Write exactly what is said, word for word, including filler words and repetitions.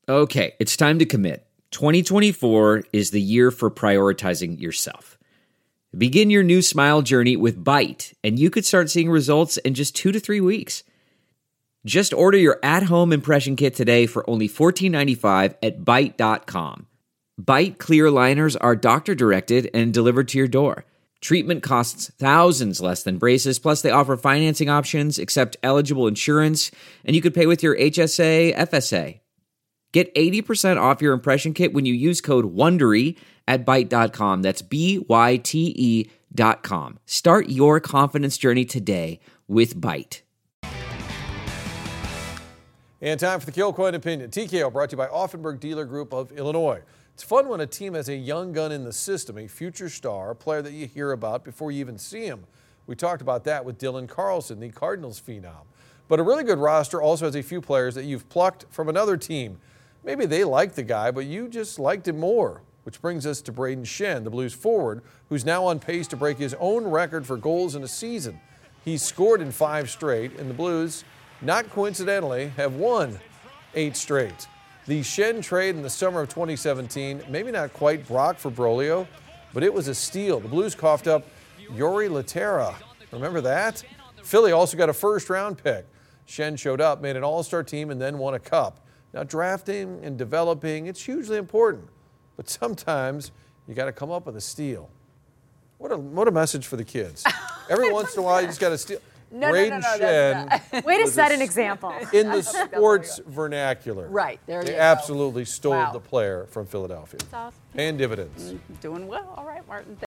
Okay, it's time to commit. twenty twenty-four is the year for prioritizing yourself. Begin your new smile journey with Byte, and you could start seeing results in just two to three weeks. Just order your at-home impression kit today for only fourteen ninety-five at byte dot com. Byte clear aligners are doctor-directed and delivered to your door. Treatment costs thousands less than braces, plus they offer financing options, accept eligible insurance, and you could pay with your H S A, F S A. Get eighty percent off your impression kit when you use code WONDERY at byte dot com. That's B Y T E dot com. Start your confidence journey today with Byte. And time for the Kilcoyne Opinion. T K O brought to you by Offenberg Dealer Group of Illinois. It's fun when a team has a young gun in the system, a future star, a player that you hear about before you even see him. We talked about that with Dylan Carlson, the Cardinals phenom. But a really good roster also has a few players that you've plucked from another team. Maybe they liked the guy, but you just liked him more. Which brings us to Braden Shen, the Blues forward, who's now on pace to break his own record for goals in a season. He's scored in five straight, and the Blues, not coincidentally, have won eight straight. The Shen trade in the summer of twenty seventeen, maybe not quite Brock for Brolio, but it was a steal. The Blues coughed up Yori Laterra. Remember that? Philly also got a first-round pick. Shen showed up, made an all-star team, and then won a cup. Now, drafting and developing, it's hugely important. But sometimes you got to come up with a steal. What a what a message for the kids. Every once in a while, you just got to steal. No, Braden no, no, no, Shen. Way to set a, an example. In the sports vernacular. Right, there They you absolutely go. stole Wow. the player from Philadelphia. That's awesome. Paying dividends. Doing well. All right, Martin.